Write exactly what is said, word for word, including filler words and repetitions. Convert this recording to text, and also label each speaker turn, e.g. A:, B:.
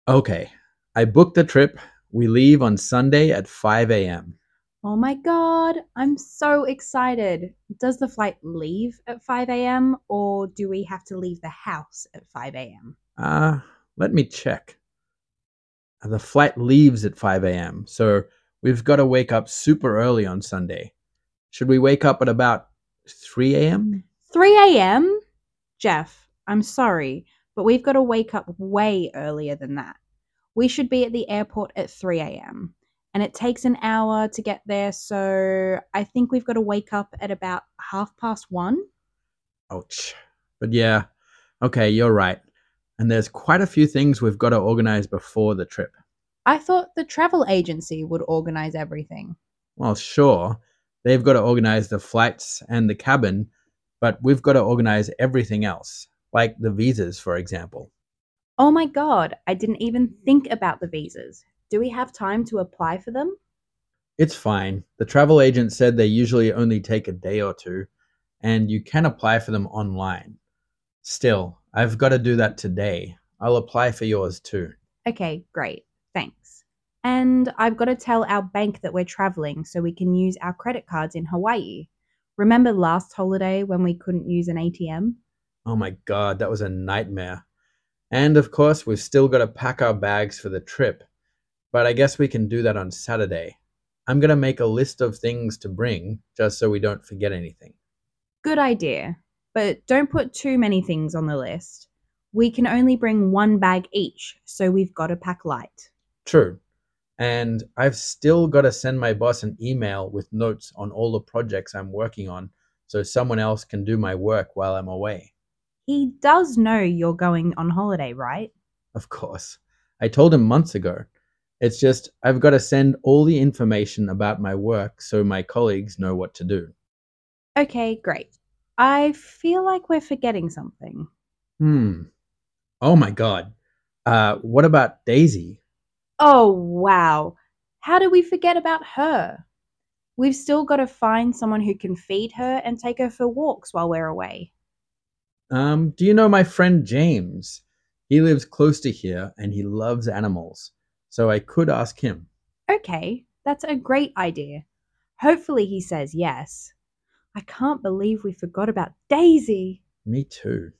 A: Okay, I booked the trip. We leave on Sunday at five a m.
B: Oh my god, I'm so excited. Does the flight leave at five a m or do we have to leave the house at five a m?
A: Uh, Let me check. The flight leaves at five a m, so we've got to wake up super early on Sunday. Should we wake up at about three a m?
B: three a m? Jeff, I'm sorry, but we've got to wake up way earlier than that. We should be at the airport at three a m. And it takes an hour to get there, so I think we've got to wake up at about half past one.
A: Ouch. But yeah, okay, you're right. And there's quite a few things we've got to organize before the trip.
B: I thought the travel agency would organize everything.
A: Well, sure, they've got to organize the flights and the cabin, but we've got to organize everything else, like the visas, for example.
B: Oh my god, I didn't even think about the visas. Do we have time to apply for them?
A: It's fine. The travel agent said they usually only take a day or two, and you can apply for them online. Still, I've got to do that today. I'll apply for yours too.
B: Okay, great. Thanks. And I've got to tell our bank that we're traveling so we can use our credit cards in Hawaii. Remember last holiday when we couldn't use an A T M?
A: Oh my god, that was a nightmare. And of course, we've still got to pack our bags for the trip, but I guess we can do that on Saturday. I'm going to make a list of things to bring just so we don't forget anything.
B: Good idea. But don't put too many things on the list. We can only bring one bag each, so we've got to pack light.
A: True. And I've still got to send my boss an email with notes on all the projects I'm working on so someone else can do my work while I'm away.
B: He does know you're going on holiday, right?
A: Of course. I told him months ago. It's just I've got to send all the information about my work so my colleagues know what to do.
B: Okay, great. I feel like we're forgetting something.
A: Hmm. Oh my god. Uh, what about Daisy?
B: Oh, wow. How did we forget about her? We've still got to find someone who can feed her and take her for walks while we're away.
A: Um, do you know my friend James? He lives close to here and he loves animals. So I could ask him.
B: Okay, that's a great idea. Hopefully, he says yes. I can't believe we forgot about Daisy.
A: Me too.